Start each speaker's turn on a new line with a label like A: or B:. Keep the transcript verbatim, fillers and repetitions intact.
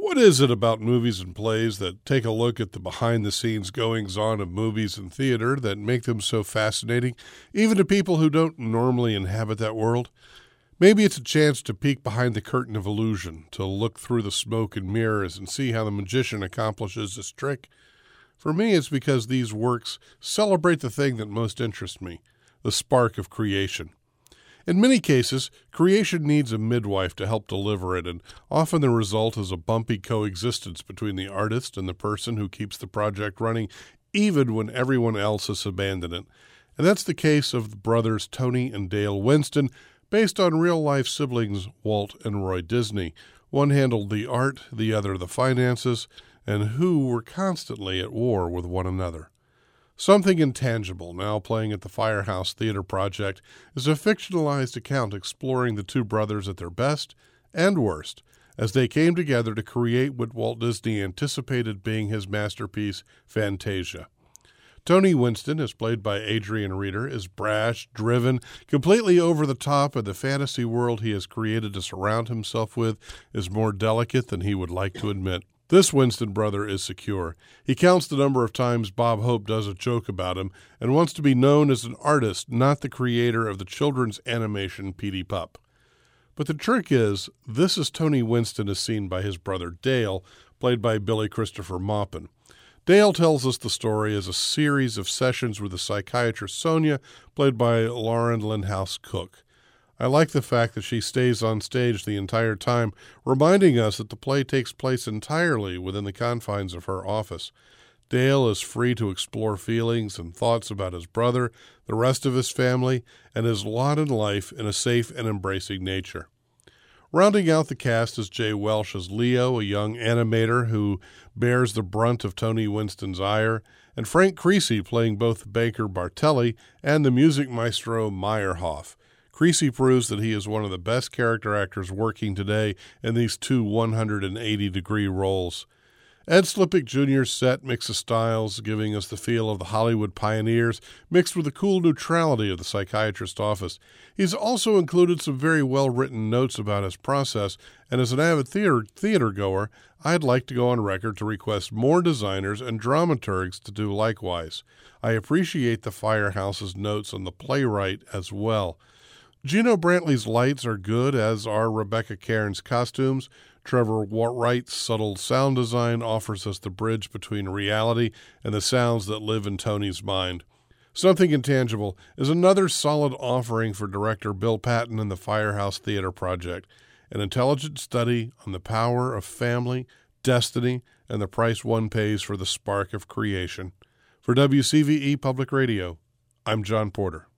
A: What is it about movies and plays that take a look at the behind-the-scenes goings-on of movies and theater that make them so fascinating, even to people who don't normally inhabit that world? Maybe it's a chance to peek behind the curtain of illusion, to look through the smoke and mirrors and see how the magician accomplishes his trick. For me, it's because these works celebrate the thing that most interests me, the spark of creation. In many cases, creation needs a midwife to help deliver it, and often the result is a bumpy coexistence between the artist and the person who keeps the project running, even when everyone else has abandoned it. And that's the case of the brothers Tony and Dale Winston, based on real-life siblings Walt and Roy Disney. One handled the art, the other the finances, and who were constantly at war with one another. Something Intangible, now playing at the Firehouse Theater Project, is a fictionalized account exploring the two brothers at their best and worst as they came together to create what Walt Disney anticipated being his masterpiece, Fantasia. Tony Winston, as played by Adrian Reeder, is brash, driven, completely over the top, and the fantasy world he has created to surround himself with is more delicate than he would like to admit. This Winston brother is secure. He counts the number of times Bob Hope does a joke about him and wants to be known as an artist, not the creator of the children's animation Petey Pup. But the trick is, this is Tony Winston as seen by his brother Dale, played by Billy Christopher Maupin. Dale tells us the story as a series of sessions with the psychiatrist Sonia, played by Lauren Lindhouse Cook. I like the fact that she stays on stage the entire time, reminding us that the play takes place entirely within the confines of her office. Dale is free to explore feelings and thoughts about his brother, the rest of his family, and his lot in life in a safe and embracing nature. Rounding out the cast is Jay Welsh as Leo, a young animator who bears the brunt of Tony Winston's ire, and Frank Creasy playing both banker Bartelli and the music maestro Meyerhoff. Creasy proves that he is one of the best character actors working today in these two one hundred eighty degree roles. Ed Slippick Junior's set mixes styles, giving us the feel of the Hollywood pioneers, mixed with the cool neutrality of the psychiatrist's office. He's also included some very well-written notes about his process, and as an avid theater, theater goer, I'd like to go on record to request more designers and dramaturgs to do likewise. I appreciate the Firehouse's notes on the playwright as well. Gino Brantley's lights are good, as are Rebecca Cairns' costumes. Trevor Wright's subtle sound design offers us the bridge between reality and the sounds that live in Tony's mind. Something Intangible is another solid offering for director Bill Patton and the Firehouse Theater Project, an intelligent study on the power of family, destiny, and the price one pays for the spark of creation. For W C V E Public Radio, I'm John Porter.